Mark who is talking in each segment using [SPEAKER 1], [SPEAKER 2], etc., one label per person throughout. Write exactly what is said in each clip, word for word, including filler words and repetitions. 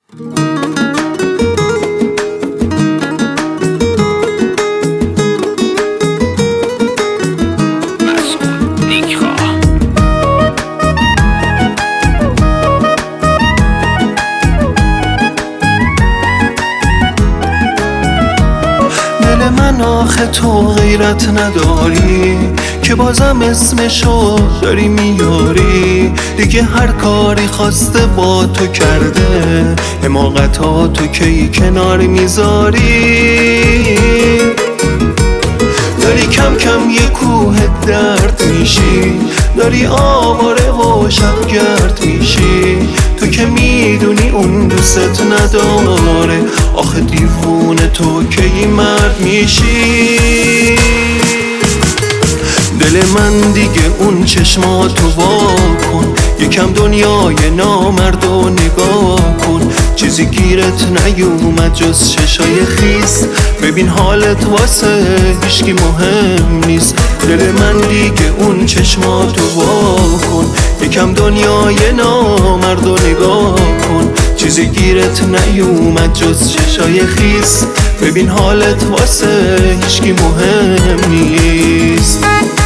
[SPEAKER 1] دل من آخه تو غیرت نداری که بازم اسمشو داری میاری. دیگه هر کاری خواسته با تو کرده، حماقتاتو کی کنار میذاری. داری کم کم یه کوه درد میشی، داری آواره و شبگرد میشی. تو که میدونی اون دوست نداره، آخه دیوونه تو کی مرد میشی. دل من دیگه اون چشماتو وا کن، یکم دنیای نامردو نگاه کن. چیزی گیرت نیومد جز چشای خیس، ببین حالت واسه هیچکی مهم نیست. دل من دیگه اون چشماتو وا کن، یکم دنیای نامردو نگاه کن. چیزی گیرت نیومد جز چشای خیس، ببین حالت واسه هیچکی مهم نیست.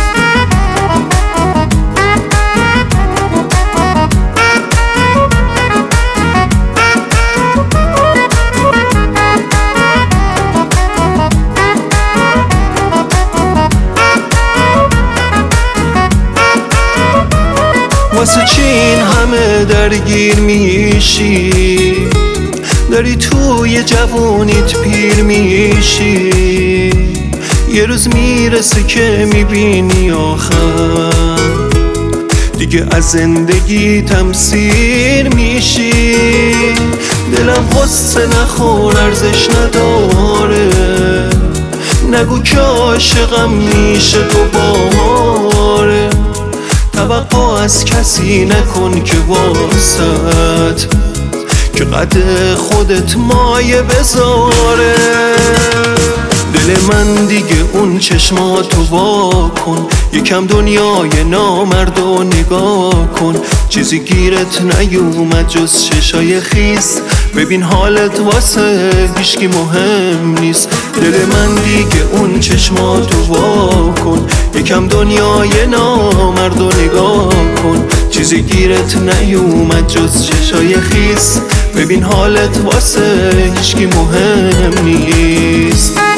[SPEAKER 1] واسه چی این همه درگیر میشی؟ داری توی جوونیت پیر میشی. یه روز میرسه که میبینی آخر دیگه از زندگی تمثیر میشی. دلم قصه نخور ارزش نداره، نگو که عاشقم میشه دوباره. توقع از کسی نکن که واسط که قد خودت مایه بذاره. دل من دیگه اون چشماتو وا کن، یکم دنیای نامردو نگاه کن. چیزی گیرت نیومد جز چشای خیس، ببین حالت واسه هیچکی مهم نیست. دل من دیگه اون چشماتو وا کن، یکم دنیای نامردو نگاه کن. چیزی گیرت نیومد جز چشای خیس، ببین حالت واسه هیچکی مهم نیست.